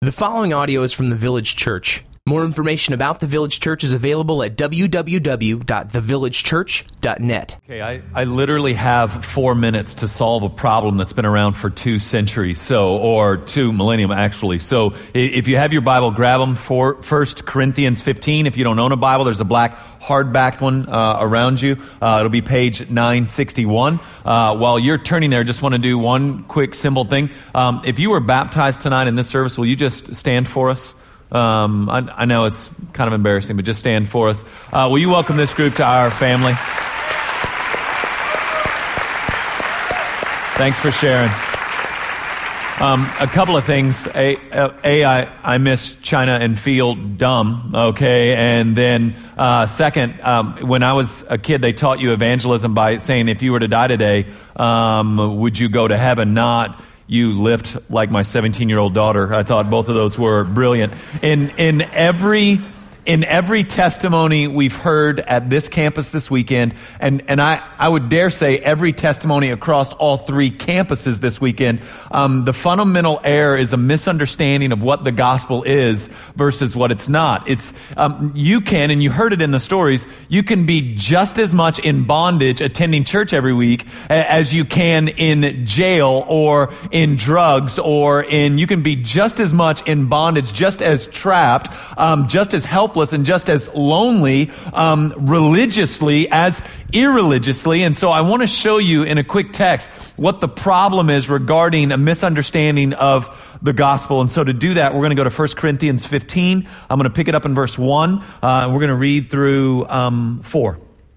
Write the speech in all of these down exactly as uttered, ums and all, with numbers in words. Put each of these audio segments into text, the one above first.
The following audio is from the Village Church. More information about the Village Church is available at w w w dot the village church dot net. Okay, I, I literally have four minutes to solve a problem that's been around for two centuries, so, or two millennium actually. So if you have your Bible, grab them for First Corinthians fifteen. If you don't own a Bible, there's a black hardback one uh, around you. Uh, it'll be page nine sixty-one. Uh, while you're turning there, just want to do one quick simple thing. Um, if you were baptized tonight in this service, will you just stand for us? Um, I, I know it's kind of embarrassing, but just stand for us. Uh, will you welcome this group to our family? Thanks for sharing. Um, a couple of things. A, a I, I miss China and feel dumb, okay? And then uh, second, um, when I was a kid, they taught you evangelism by saying, if you were to die today, um, would you go to heaven? Not you lift like my seventeen-year-old daughter. I thought both of those were brilliant. In in every in every testimony we've heard at this campus this weekend, and, and I, I would dare say every testimony across all three campuses this weekend, um, the fundamental error is a misunderstanding of what the gospel is versus what it's not. It's um, you can, and you heard it in the stories, you can be just as much in bondage attending church every week as you can in jail or in drugs or in, you can be just as much in bondage, just as trapped, um, just as helpless and just as lonely um, religiously as irreligiously. And so I want to show you in a quick text what the problem is regarding a misunderstanding of the gospel. And so to do that, we're going to go to First Corinthians fifteen. I'm going to pick it up in verse one. Uh, and we're going to read through um, four.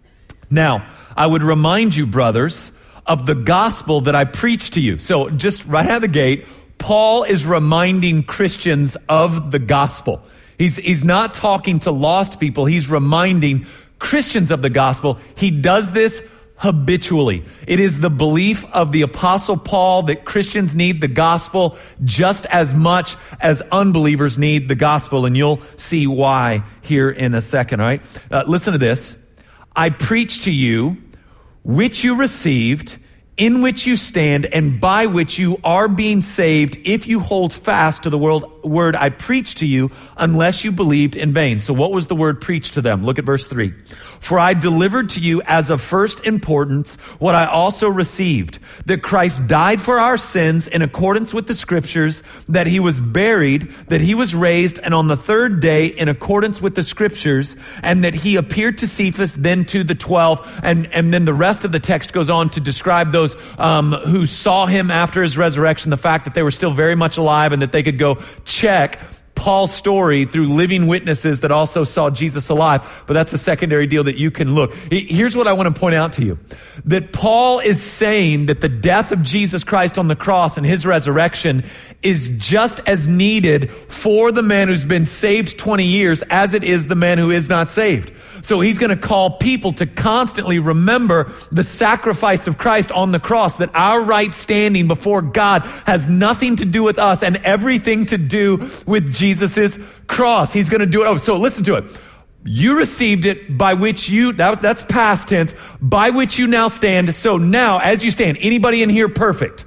Now, I would remind you, brothers, of the gospel that I preached to you. So just right out of the gate, Paul is reminding Christians of the gospel. He's, he's not talking to lost people. He's reminding Christians of the gospel. He does this habitually. It is the belief of the Apostle Paul that Christians need the gospel just as much as unbelievers need the gospel. And you'll see why here in a second, all right? Uh, listen to this. I preach to you which you received, in which you stand, and by which you are being saved, if you hold fast to the word I preached to you, unless you believed in vain. So what was the word preached to them? Look at verse three. For I delivered to you as of first importance what I also received, that Christ died for our sins in accordance with the scriptures, that he was buried, that he was raised, and on the third day in accordance with the scriptures, and that he appeared to Cephas, then to the twelve. And, and then the rest of the text goes on to describe those um, who saw him after his resurrection, the fact that they were still very much alive and that they could go check Paul's story through living witnesses that also saw Jesus alive. But that's a secondary deal that you can look. Here's what I want to point out to you. That Paul is saying that the death of Jesus Christ on the cross and his resurrection is just as needed for the man who's been saved twenty years as it is the man who is not saved. So he's going to call people to constantly remember the sacrifice of Christ on the cross, that our right standing before God has nothing to do with us and everything to do with Jesus' cross. He's going to do it. Oh, so listen to it. You received it by which you, that, that's past tense, by which you now stand. So now, as you stand, anybody in here perfect?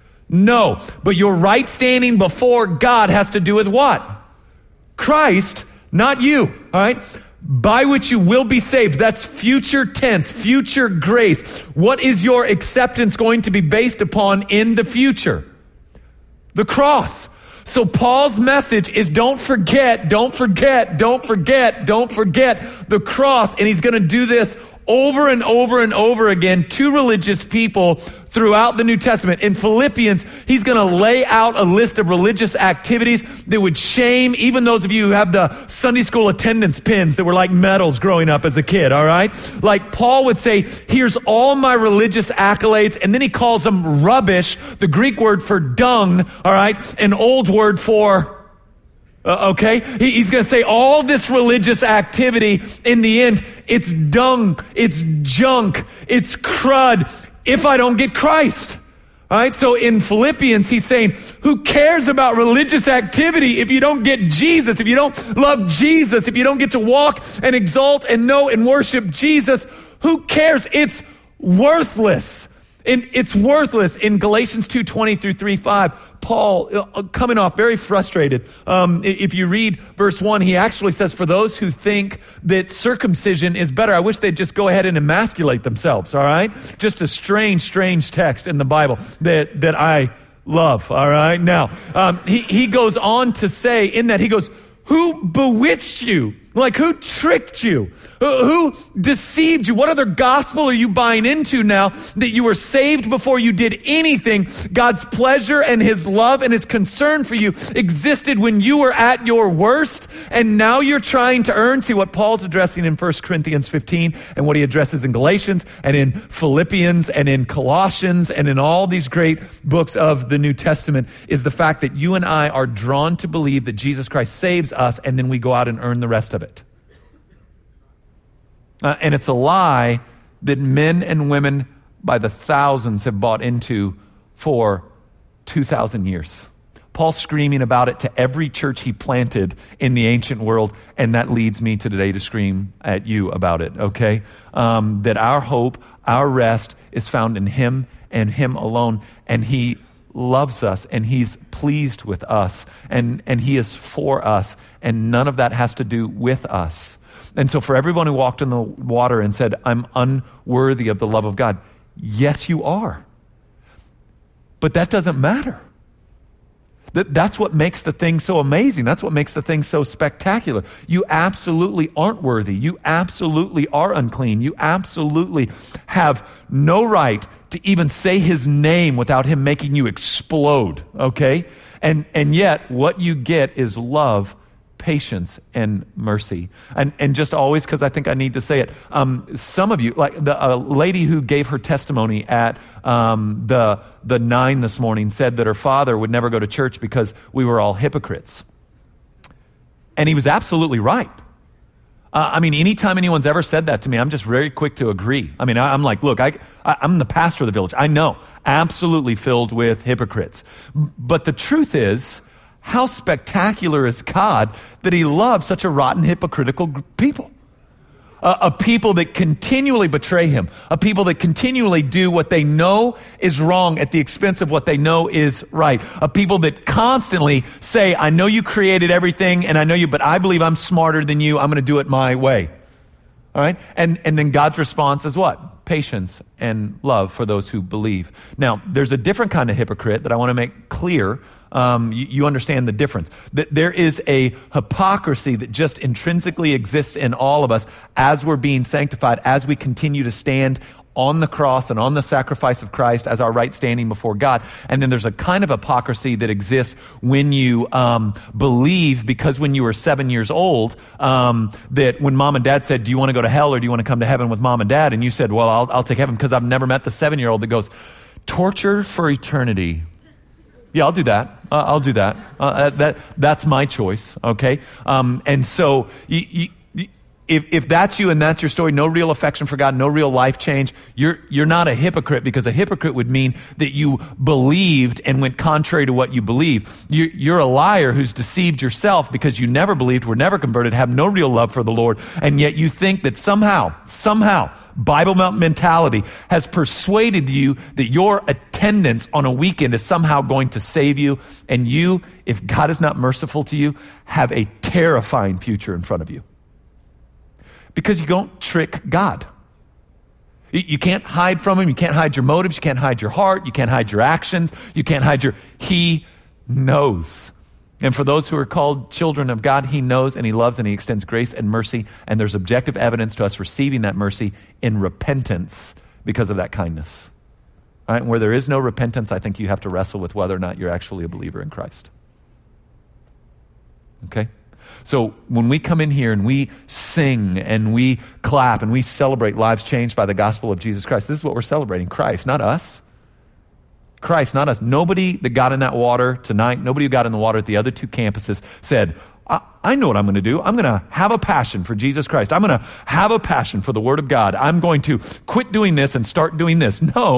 No. But your right standing before God has to do with what? Christ, not you. All right? By which you will be saved. That's future tense, future grace. What is your acceptance going to be based upon in the future? The cross. So Paul's message is don't forget, don't forget, don't forget, don't forget the cross. And he's going to do this over and over and over again to religious people throughout the New Testament. In Philippians, he's going to lay out a list of religious activities that would shame even those of you who have the Sunday school attendance pins that were like medals growing up as a kid, all right? Like Paul would say, here's all my religious accolades, and then he calls them rubbish, the Greek word for dung, all right? An old word for... Uh, okay, he, he's going to say all this religious activity, in the end, it's dung, it's junk, it's crud, if I don't get Christ. All right, so in Philippians, he's saying, who cares about religious activity if you don't get Jesus, if you don't love Jesus, if you don't get to walk and exalt and know and worship Jesus? Who cares? It's worthless. And it's worthless. In Galatians two twenty through three five, Paul, uh, coming off very frustrated. Um, if you read verse one, he actually says, for those who think that circumcision is better, I wish they'd just go ahead and emasculate themselves, all right? Just a strange, strange text in the Bible that, that I love, all right? Now, um, he, he goes on to say in that, he goes, who bewitched you? Like, who tricked you? Who deceived you? What other gospel are you buying into now that you were saved before you did anything? God's pleasure and his love and his concern for you existed when you were at your worst, and now you're trying to earn. See, what Paul's addressing in First Corinthians fifteen and what he addresses in Galatians and in Philippians and in Colossians and in all these great books of the New Testament is the fact that you and I are drawn to believe that Jesus Christ saves us, and then we go out and earn the rest of it. Uh, and it's a lie that men and women by the thousands have bought into for two thousand years. Paul's screaming about it to every church he planted in the ancient world, and that leads me to today to scream at you about it, okay? Um, that our hope, our rest is found in him and him alone, and he loves us, and he's pleased with us, and, and he is for us, and none of that has to do with us. And so for everyone who walked in the water and said, I'm unworthy of the love of God, yes, you are. But that doesn't matter. That, that's what makes the thing so amazing. That's what makes the thing so spectacular. You absolutely aren't worthy. You absolutely are unclean. You absolutely have no right to even say his name without him making you explode, okay? And, and yet, what you get is love, patience, and mercy. And and just always, because I think I need to say it, um, some of you, like the a lady who gave her testimony at um, the the nine this morning, said that her father would never go to church because we were all hypocrites. And he was absolutely right. Uh, I mean, anytime anyone's ever said that to me, I'm just very quick to agree. I mean, I, I'm like, look, I, I, I'm the pastor of the village. I know, absolutely filled with hypocrites. But the truth is, how spectacular is God that he loves such a rotten, hypocritical people? Uh, a people that continually betray him, a people that continually do what they know is wrong at the expense of what they know is right, a people that constantly say, I know you created everything and I know you, but I believe I'm smarter than you. I'm going to do it my way. All right? And, and then God's response is what? Patience and love for those who believe. Now, there's a different kind of hypocrite that I want to make clear. Um, you, you understand the difference. That there is a hypocrisy that just intrinsically exists in all of us as we're being sanctified, as we continue to stand on the cross and on the sacrifice of Christ as our right standing before God. And then there's a kind of hypocrisy that exists when you um, believe, because when you were seven years old, um, that when mom and dad said, do you want to go to hell or do you want to come to heaven with mom and dad? And you said, well, I'll, I'll take heaven, because I've never met the seven-year-old that goes, torture for eternity. Yeah, I'll do that. Uh, I'll do that. Uh, that that's my choice. Okay, um, and so you, you, if if that's you and that's your story, no real affection for God, no real life change, you're you're not a hypocrite, because a hypocrite would mean that you believed and went contrary to what you believe. You're, you're a liar who's deceived yourself because you never believed, were never converted, have no real love for the Lord, and yet you think that somehow, somehow. Bible mentality has persuaded you that your attendance on a weekend is somehow going to save you, and you, if God is not merciful to you, have a terrifying future in front of you. Because you don't trick God. You can't hide from him. You can't hide your motives. You can't hide your heart. You can't hide your actions. You can't hide your... He knows. And for those who are called children of God, he knows and he loves and he extends grace and mercy. And there's objective evidence to us receiving that mercy in repentance because of that kindness. All right? And where there is no repentance, I think you have to wrestle with whether or not you're actually a believer in Christ. Okay? So when we come in here and we sing and we clap and we celebrate lives changed by the gospel of Jesus Christ, this is what we're celebrating. Christ, not us. Christ, not us. Nobody that got in that water tonight, nobody who got in the water at the other two campuses said, I, I know what I'm going to do. I'm going to have a passion for Jesus Christ. I'm going to have a passion for the Word of God. I'm going to quit doing this and start doing this. No,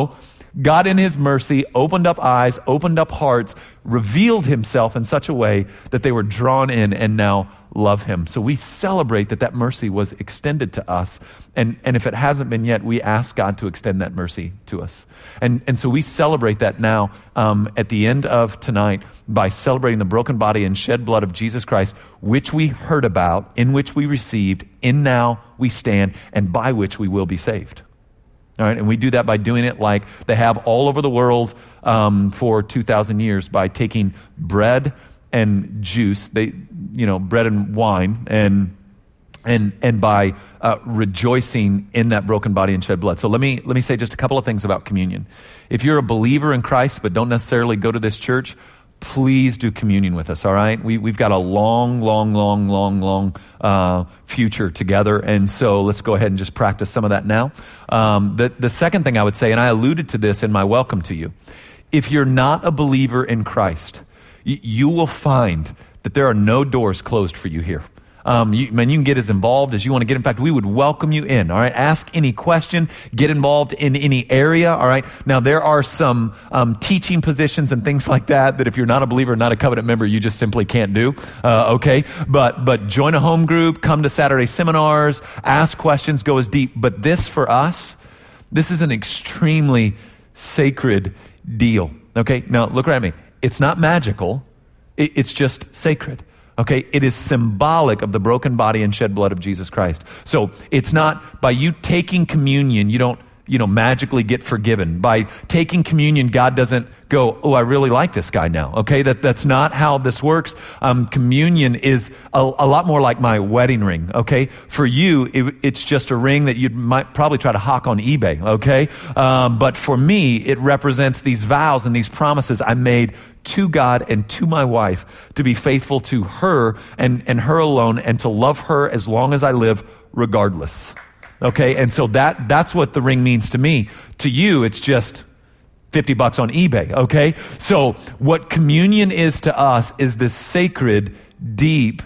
God in his mercy opened up eyes, opened up hearts, revealed himself in such a way that they were drawn in and now love him. So we celebrate that that mercy was extended to us. And, and if it hasn't been yet, we ask God to extend that mercy to us. And, and so we celebrate that now um, at the end of tonight by celebrating the broken body and shed blood of Jesus Christ, which we heard about, in which we received, in now we stand, and by which we will be saved. All right, and we do that by doing it like they have all over the world um, for two thousand years, by taking bread and juice, they, you know, bread and wine, and and and by uh, rejoicing in that broken body and shed blood. So let me let me say just a couple of things about communion. If you're a believer in Christ but don't necessarily go to this church, please do communion with us, all right? We, we've got a long, long, long, long, long uh, future together, and so let's go ahead and just practice some of that now. Um, the, the second thing I would say, and I alluded to this in my welcome to you, if you're not a believer in Christ, y- you will find that there are no doors closed for you here. Um, you, man, you can get as involved as you want to get. In fact, we would welcome you in, all right? Ask any question, get involved in any area, all right? Now, there are some um, teaching positions and things like that that if you're not a believer, not a covenant member, you just simply can't do, uh, okay? But but join a home group, come to Saturday seminars, ask questions, go as deep. But this, for us, this is an extremely sacred deal, okay? Now, look right at me. It's not magical. It, it's just sacred. Okay, it is symbolic of the broken body and shed blood of Jesus Christ. So it's not by you taking communion, you don't, you know, magically get forgiven. By taking communion, God doesn't go, oh, I really like this guy now. Okay, that, that's not how this works. Um, communion is a, a lot more like my wedding ring. Okay, for you, it, it's just a ring that you might probably try to hawk on eBay. Okay, um, but for me, it represents these vows and these promises I made to God and to my wife to be faithful to her and, and her alone, and to love her as long as I live, regardless. Okay, and so that that's what the ring means to me. To you, it's just fifty bucks on eBay, okay? So what communion is to us is this sacred, deep,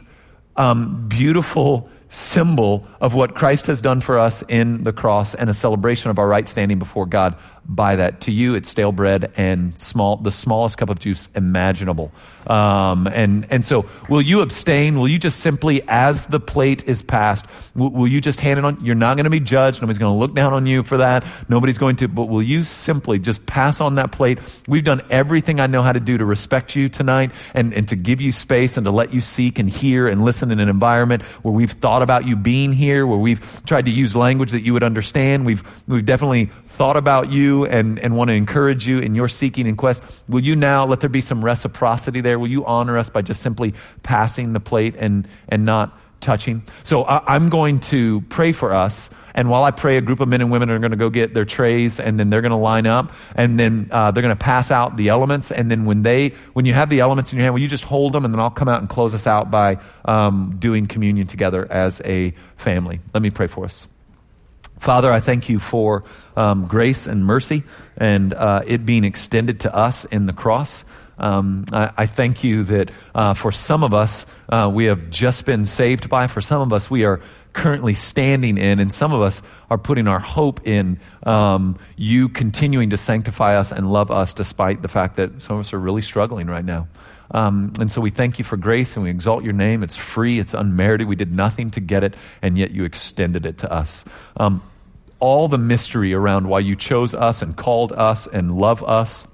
um, beautiful symbol of what Christ has done for us in the cross, and a celebration of our right standing before God by that. To you, it's stale bread and small, the smallest cup of juice imaginable. Um, and, and so will you abstain? Will you just simply, as the plate is passed, will, will you just hand it on? You're not going to be judged. Nobody's going to look down on you for that. Nobody's going to, but will you simply just pass on that plate? We've done everything I know how to do to respect you tonight, and, and to give you space, and to let you seek and hear and listen in an environment where we've thought about you being here, where we've tried to use language that you would understand. We've, we've definitely thought about you and, and want to encourage you in your seeking and quest. Will you now let there be some reciprocity there? Will you honor us by just simply passing the plate and, and not touching? So I, I'm going to pray for us. And while I pray, a group of men and women are going to go get their trays, and then they're going to line up, and then uh, they're going to pass out the elements. And then when they, when you have the elements in your hand, will you just hold them, and then I'll come out and close us out by um, doing communion together as a family. Let me pray for us. Father, I thank you for um, grace and mercy, and uh, it being extended to us in the cross. Um, I, I thank you that uh, for some of us, uh, we have just been saved by. For some of us, we are currently standing in, and some of us are putting our hope in um, you continuing to sanctify us and love us, despite the fact that some of us are really struggling right now. Um, and so we thank you for grace, and we exalt your name. It's free, it's unmerited. We did nothing to get it, and yet you extended it to us. Um, all the mystery around why you chose us and called us and love us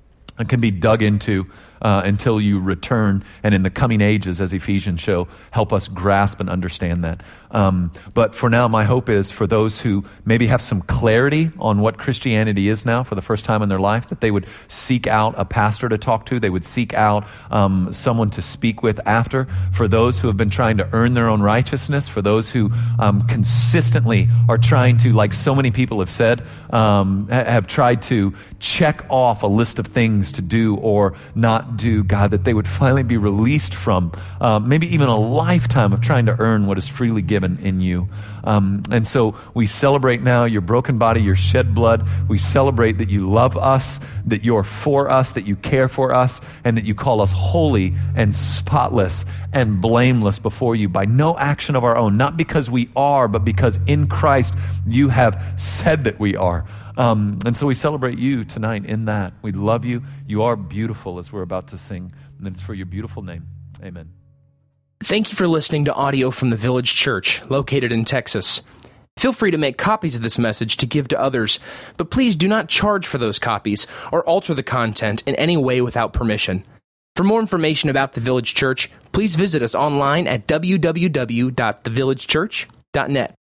can be dug into uh, until you return, and in the coming ages, as Ephesians show, help us grasp and understand that. Um, but for now, my hope is for those who maybe have some clarity on what Christianity is now for the first time in their life, that they would seek out a pastor to talk to. They would seek out um, someone to speak with after. For those who have been trying to earn their own righteousness, for those who um, consistently are trying to, like so many people have said, um, have tried to check off a list of things to do or not do, God, that they would finally be released from uh, maybe even a lifetime of trying to earn what is freely given in you. Um, and so we celebrate now your broken body, your shed blood. We celebrate that you love us, that you're for us, that you care for us, and that you call us holy and spotless and blameless before you by no action of our own, not because we are, but because in Christ you have said that we are. Um, and so we celebrate you tonight in that. We love you. You are beautiful, as we're about to sing. And it's for your beautiful name. Amen. Thank you for listening to audio from the Village Church, located in Texas. Feel free to make copies of this message to give to others, but please do not charge for those copies or alter the content in any way without permission. For more information about the Village Church, please visit us online at w w w dot the village church dot net.